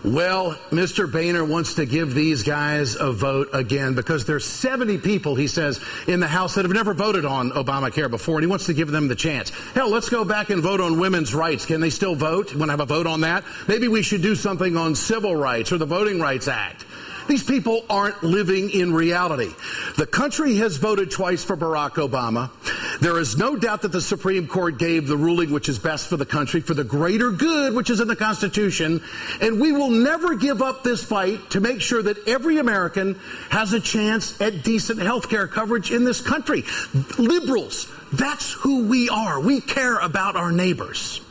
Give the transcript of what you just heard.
Well, Mr. Boehner wants to give these guys a vote again because there's 70 people, he says, in the House that have never voted on Obamacare before, and he wants to give them the chance. Hell, let's go back and vote on women's rights. Can they still vote? You want to have a vote on that? Maybe we should do something on civil rights or the Voting Rights Act. These people aren't living in reality. The country has voted twice for Barack Obama. There is no doubt that the Supreme Court gave the ruling which is best for the country, for the greater good, which is in the Constitution. And we will never give up this fight to make sure that every American has a chance at decent health care coverage in this country. Liberals, that's who we are. We care about our neighbors.